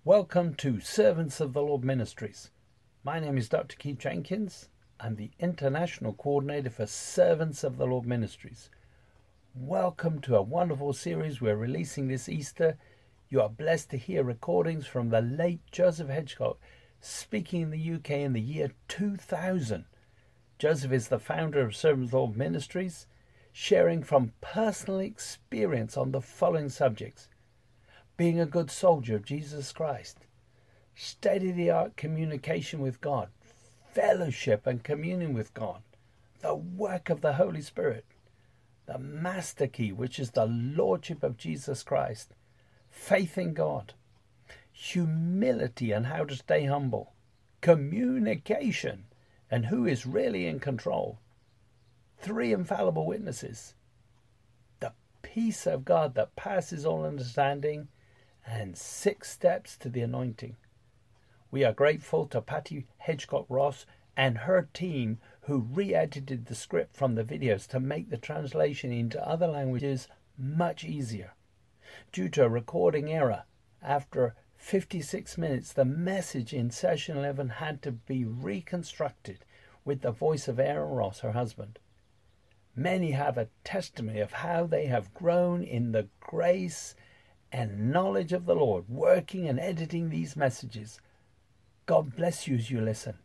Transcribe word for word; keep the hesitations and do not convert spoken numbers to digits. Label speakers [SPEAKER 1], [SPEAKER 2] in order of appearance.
[SPEAKER 1] Welcome to Servants of the Lord Ministries. My name is Doctor Keith Jenkins. I'm the International Coordinator for Servants of the Lord Ministries. Welcome to a wonderful series we're releasing this Easter. You are blessed to hear recordings from the late Joseph Hedgecock speaking in the U K in the year two thousand. Joseph is the founder of Servants of the Lord Ministries, sharing from personal experience on the following subjects: being a good soldier of Jesus Christ, state-of-the-art communication with God, fellowship and communion with God, the work of the Holy Spirit, the master key, which is the Lordship of Jesus Christ, faith in God, humility and how to stay humble, communication and who is really in control, three infallible witnesses, the peace of God that passes all understanding, and six steps to the anointing. We are grateful to Patty Hedgecock Ross and her team who re-edited the script from the videos to make the translation into other languages much easier. Due to a recording error, after fifty-six minutes, the message in session eleven had to be reconstructed with the voice of Aaron Ross, her husband. Many have a testimony of how they have grown in the grace and knowledge of the Lord, working and editing these messages. God bless you as you listen.